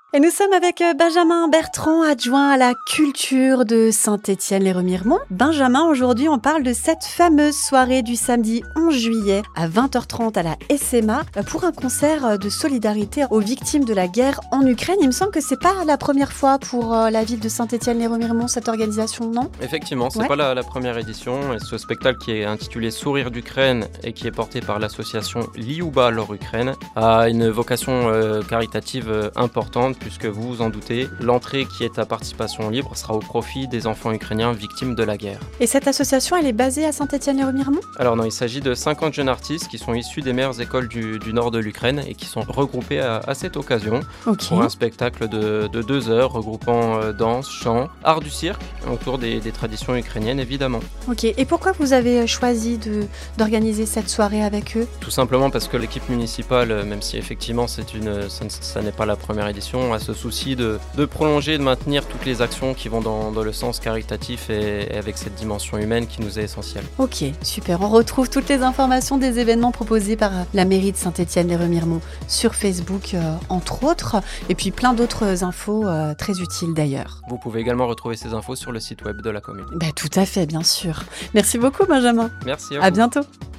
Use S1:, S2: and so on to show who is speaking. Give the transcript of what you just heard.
S1: Et nous sommes avec Benjamin Bertrand, adjoint à la culture de Saint-Étienne-les-Remiremont. Benjamin, aujourd'hui, on parle de cette fameuse soirée du samedi 11 juillet à 20h30 à la SMA pour un concert de solidarité aux victimes de la guerre en Ukraine. Il me semble que c'est pas la première fois pour la ville de Saint-Étienne-les-Remiremont, cette organisation, non ?
S2: Effectivement, c'est pas la première édition. Et ce spectacle qui est intitulé Sourire d'Ukraine et qui est porté par l'association Liouba Lor Ukraine a une vocation caritative importante, puisque vous vous en doutez, l'entrée qui est à participation libre sera au profit des enfants ukrainiens victimes de la guerre.
S1: Et cette association, elle est basée à Saint-Étienne-les-Remiremont ?
S2: Alors non, il s'agit de 50 jeunes artistes qui sont issus des meilleures écoles du nord de l'Ukraine et qui sont regroupés à cette occasion pour un spectacle de 2 heures regroupant danse, chant, art du cirque autour des traditions ukrainiennes évidemment.
S1: Ok, et pourquoi vous avez choisi d'organiser cette soirée avec eux ?
S2: Tout simplement parce que l'équipe municipale, même si effectivement ça n'est pas la première édition, a ce souci de prolonger et de maintenir toutes les actions qui vont dans le sens caritatif et avec cette dimension humaine qui nous est essentielle.
S1: Ok, super. On retrouve toutes les informations des événements proposés par la mairie de Saint-Étienne-les-Remiremont sur Facebook, entre autres, et puis plein d'autres infos très utiles d'ailleurs.
S2: Vous pouvez également retrouver ces infos sur le site web de la commune.
S1: Tout à fait, bien sûr. Merci beaucoup, Benjamin.
S2: Merci à vous.
S1: À bientôt.